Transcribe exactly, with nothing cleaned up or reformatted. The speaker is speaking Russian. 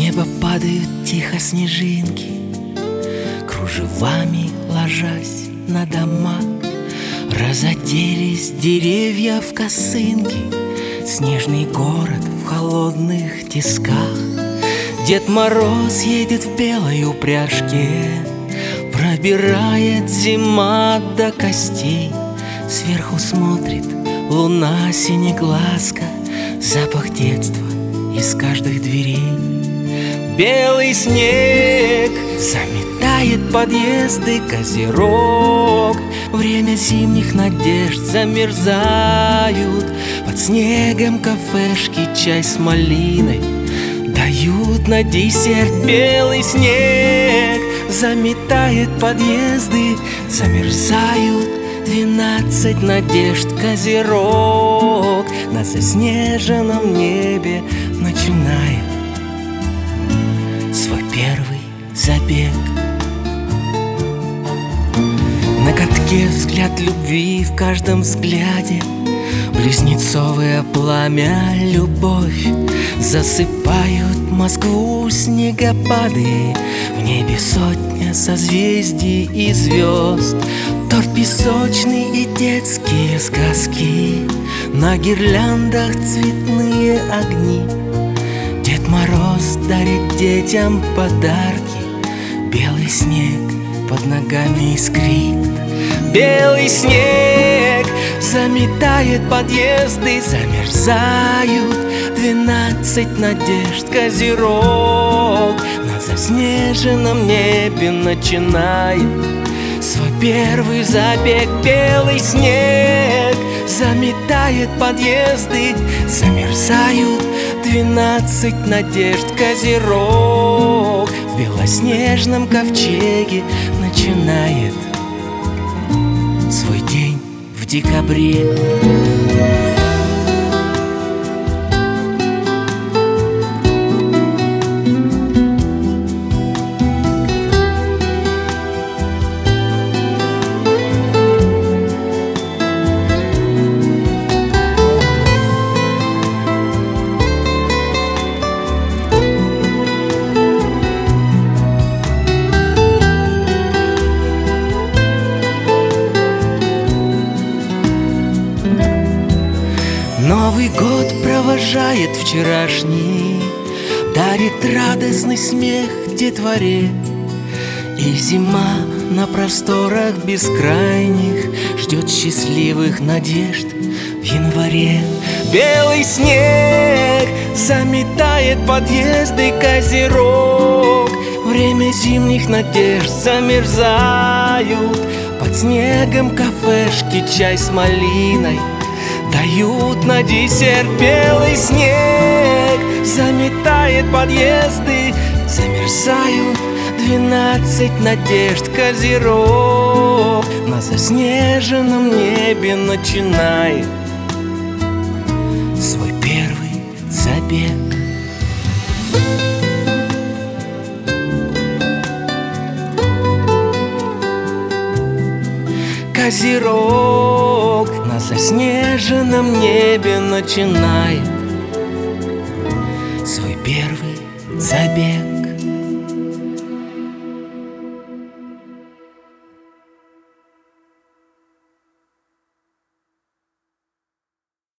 неба падают тихо снежинки, кружевами ложась на дома. Разоделись деревья в косынки, снежный город в холодных тисках. Дед Мороз едет в белой упряжке, пробирает зима до костей. Сверху смотрит луна синеглазка, запах детства из каждых дверей. Белый снег заметает подъезды, Козерог. Время зимних надежд замерзают. Под снегом кафешки чай с малиной дают на десерт. Белый снег заметает подъезды, замерзают. Двенадцать надежд, Козерог на заснеженном небе начинает свой первый забег. На катке взгляд любви, в каждом взгляде близнецовое пламя, любовь. Засыпают Москву снегопады, в небе сотня созвездий и звезд. Торт песочный и детские сказки, на гирляндах цветные огни. Дед Мороз дарит детям подарки, белый снег под ногами искрит. Белый снег заметает подъезды, замерзают. Двенадцать надежд, Козерог на заснеженном небе начинает свой первый забег. Белый снег заметает подъезды, замерзают. Двенадцать надежд, Козерог в белоснежном ковчеге начинает свой день в декабре. Новый год провожает вчерашний, дарит радостный смех детворе. И зима на просторах бескрайних ждет счастливых надежд в январе. Белый снег заметает подъезды, Козерог. Время зимних надежд замерзают. Под снегом кафешки чай с малиной дают на десерт. Белый снег заметает подъезды, замерзают. Двенадцать надежд, Козерог на заснеженном небе начинает свой первый забег. Козерог на заснеженном небе начинает свой первый забег.